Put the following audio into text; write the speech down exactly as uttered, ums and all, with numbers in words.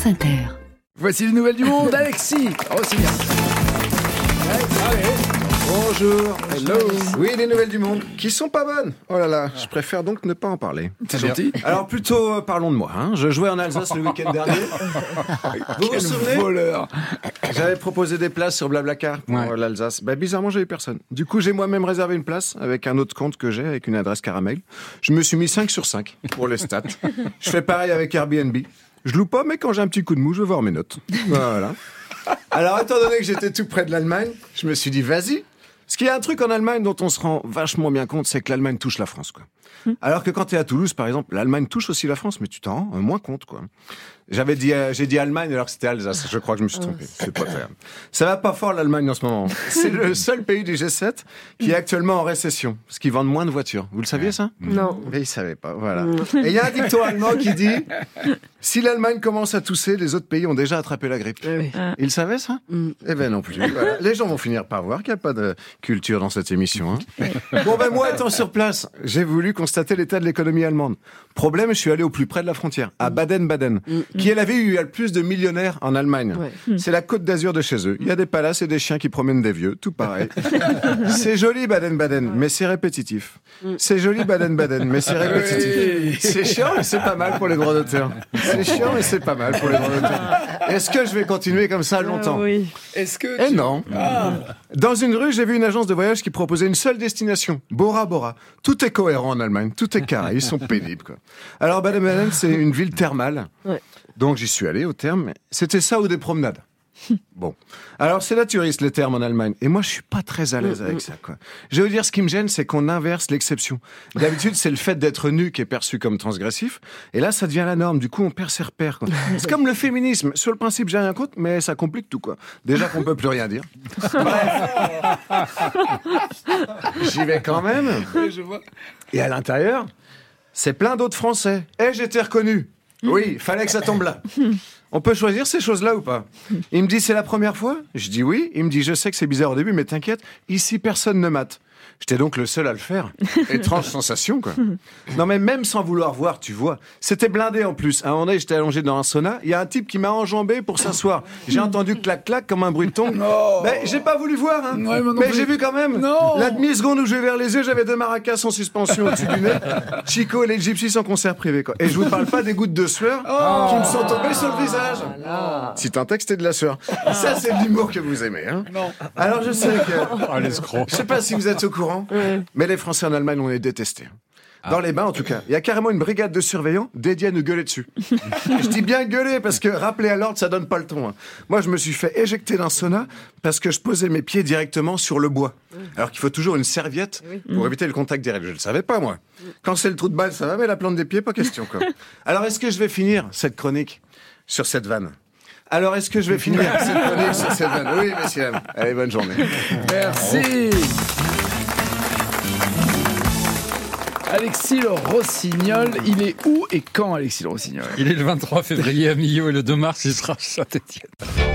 France Inter. Voici les nouvelles du monde, Alexis Rossignol. Allez, bonjour. Hello. Oui, les nouvelles du monde, qui sont pas bonnes. Oh là là, je préfère donc ne pas en parler. C'est gentil. Alors plutôt, euh, parlons de moi. Hein. Je jouais en Alsace le week-end dernier. Vous vous souvenez ? Voleur. J'avais proposé des places sur Blablacar pour Ouais. l'Alsace. Bah, bizarrement, j'ai eu personne. Du coup, j'ai moi-même réservé une place avec un autre compte que j'ai, avec une adresse caramel. Je me suis mis cinq sur cinq pour les stats. Je fais pareil avec Airbnb. Je loue pas, mais quand j'ai un petit coup de mou, je vais voir mes notes. Voilà. Alors, étant donné que j'étais tout près de l'Allemagne, je me suis dit, vas-y. Parce qu'il y a un truc en Allemagne dont on se rend vachement bien compte, c'est que l'Allemagne touche la France, quoi. Alors que quand t'es à Toulouse, par exemple, l'Allemagne touche aussi la France, mais tu t'en rends moins compte, quoi. J'avais dit, euh, j'ai dit Allemagne alors que c'était Alsace. Je crois que je me suis trompé. C'est pas grave. Ça va pas fort l'Allemagne en ce moment. C'est le seul pays du G sept qui est actuellement en récession, parce qu'ils vendent moins de voitures. Vous le saviez ça ? Non. Mais ils savaient pas. Voilà. Et il y a un dicton allemand qui dit si l'Allemagne commence à tousser, les autres pays ont déjà attrapé la grippe. Oui. Ils savaient ça ? Mm. Eh ben non plus. Voilà. Les gens vont finir par voir qu'il n'y a pas de culture dans cette émission. Hein. Bon ben moi étant sur place, j'ai voulu constater l'état de l'économie allemande. Problème, je suis allé au plus près de la frontière, à Baden-Baden, qui est la ville où il y a le plus de millionnaires en Allemagne. Ouais. C'est la côte d'Azur de chez eux. Il y a des palaces et des chiens qui promènent des vieux, tout pareil. C'est joli Baden-Baden, mais c'est répétitif. C'est joli Baden-Baden, mais c'est répétitif. C'est chiant, mais c'est pas mal pour les droits d'auteur. C'est chiant, mais c'est pas mal pour les droits d'auteur. Est-ce que je vais continuer comme ça longtemps ? Oui. Est-ce que... Eh tu- non. Dans une rue, j'ai vu une agence de voyage qui proposait une seule destination, Bora Bora. Tout est cohérent en Allemagne, tout est carré, ils sont pénibles, quoi. Alors Baden-Baden, c'est une ville thermale. Ouais. Donc j'y suis allé au terme. C'était ça ou des promenades. Bon. Alors c'est naturiste les termes en Allemagne. Et moi je suis pas très à l'aise avec ça, quoi. Je veux dire, ce qui me gêne, c'est qu'on inverse l'exception. D'habitude, c'est le fait d'être nu qui est perçu comme transgressif. Et là, ça devient la norme. Du coup, on perd ses repères, quoi. C'est comme le féminisme. Sur le principe, j'ai rien contre, mais ça complique tout, quoi. Déjà qu'on peut plus rien dire. Bref. J'y vais quand même. Oui, je vois. Et à l'intérieur, c'est plein d'autres Français. Et j'étais reconnu. Oui, fallait que ça tombe là. On peut choisir ces choses-là ou pas ? Il me dit, c'est la première fois ? Je dis oui. Il me dit, je sais que c'est bizarre au début, mais t'inquiète, ici personne ne mate. J'étais donc le seul à le faire. Étrange sensation, quoi. Non, mais même sans vouloir voir, tu vois. C'était blindé en plus. À un moment donné, j'étais allongé dans un sauna. Il y a un type qui m'a enjambé pour s'asseoir. J'ai entendu clac-clac comme un bruit de tongue. Non. Ben, j'ai pas voulu voir, hein. Ouais, moi non mais plus. j'ai vu quand même. Non. La demi-seconde où j'ai ouvert les yeux, j'avais deux maracas en suspension au-dessus du nez. Chico et les gypsies en concert privé, quoi. Et je vous parle pas des gouttes de sueur qui me sont tombées sur le visage. Si tant est que c'était de la sueur. Ça, c'est de l'humour que vous aimez, hein. Non. Alors, je sais que... Ah, l'escroc. Je sais pas si vous êtes au courant, mais les Français en Allemagne, on est détestés. Dans les bains, en tout cas. Il y a carrément une brigade de surveillants dédiée à nous gueuler dessus. Je dis bien gueuler, parce que rappeler à l'ordre, ça donne pas le ton. Hein. Moi, je me suis fait éjecter d'un sauna parce que je posais mes pieds directement sur le bois. Alors qu'il faut toujours une serviette pour éviter le contact direct. Je le savais pas, moi. Quand c'est le trou de balle, ça va, mais la plante des pieds, pas question, quoi. Alors, est-ce que je vais finir cette chronique sur cette vanne ? Alors, est-ce que je vais finir cette chronique sur cette vanne ? Oui, messieurs. Allez, bonne journée. Merci. Alexis le Rossignol, il est où et quand Alexis le Rossignol ? Il est le vingt-trois février à Millau et le deux mars, il sera à Saint-Étienne.